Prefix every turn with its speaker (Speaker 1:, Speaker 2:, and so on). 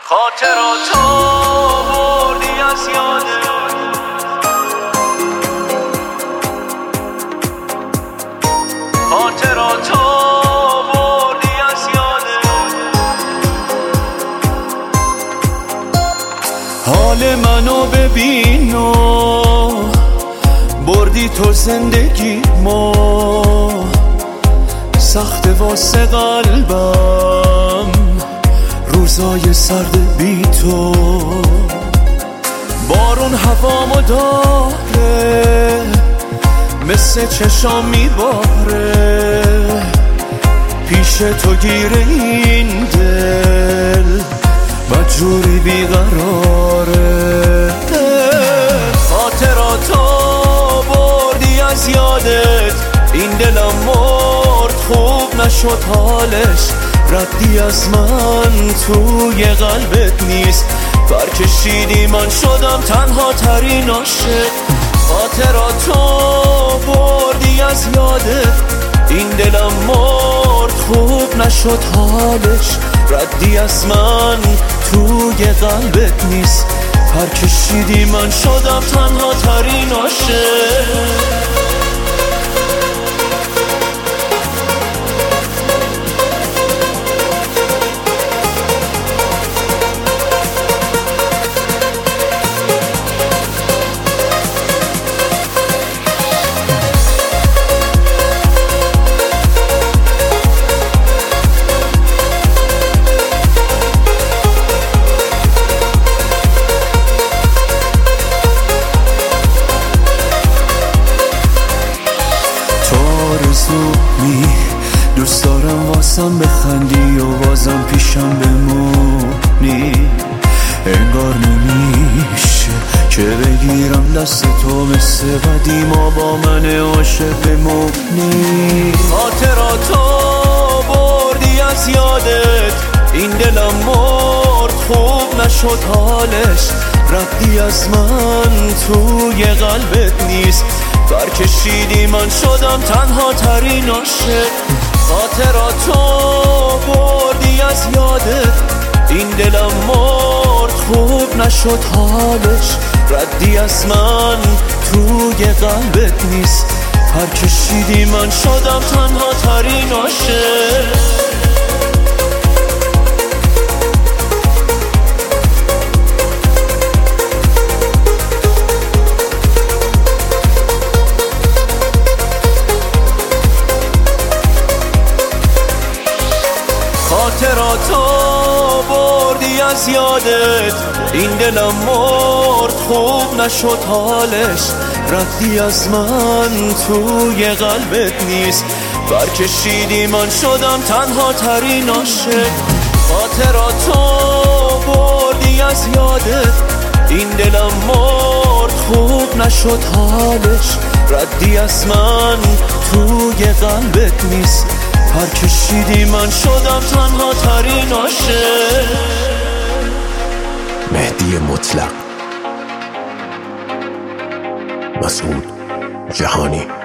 Speaker 1: خاطراتو بردی از یادت، خاطراتو بردی از یادت. حال منو ببین و بردی تو زندگی ما، سخت واسه قلبم روزای سرد بی تو. بارون هوامو داره مثل چشام میباره، پیش تو گیره این دل مجبوری بیقراره. خاطراتو بردی از یادت، این دلم مرد خوب نشد حالش، ردی از من توی قلبت نیست، فرکشیدی من شدم تنها ترین عاشق. خاطراتو بردی از یادت، این دلم مرد خوب نشد حالش، ردی از من توی قلبت نیست، فرکشیدی من شدم تنها ترین عاشق. دوست دارم واسم بخندی و بازم پیشم بمونی، انگار نمیشه که بگیرم دست تو مثل قدیما با من عاشق بمونی. خاطراتو بردی از یادت، این دلم مرد خوب نشد حالش، ردی از من توی قلبت نیست، فرکشیدی من شدم تنها ترین عاشق. خاطراتو بردی از یادت، این دلم مرد خوب نشد حالش، ردی از من توی قلبت نیست، فرکشیدی من شدم تنها ترین عاشق. خاطراتو بردی از یادت، این دلم مرد خوب نشد حالش، ردی از من توی قلبت نیست، فرکشیدی من شدم تنها ترین عاشق. خاطراتو بردی از یادت، این دلم مرد خوب نشد حالش، ردی از من توی قلبت نیست، فرکشیدی من شدم تنها ترین عاشق.
Speaker 2: مهدی مطلق، مسعود جهانی.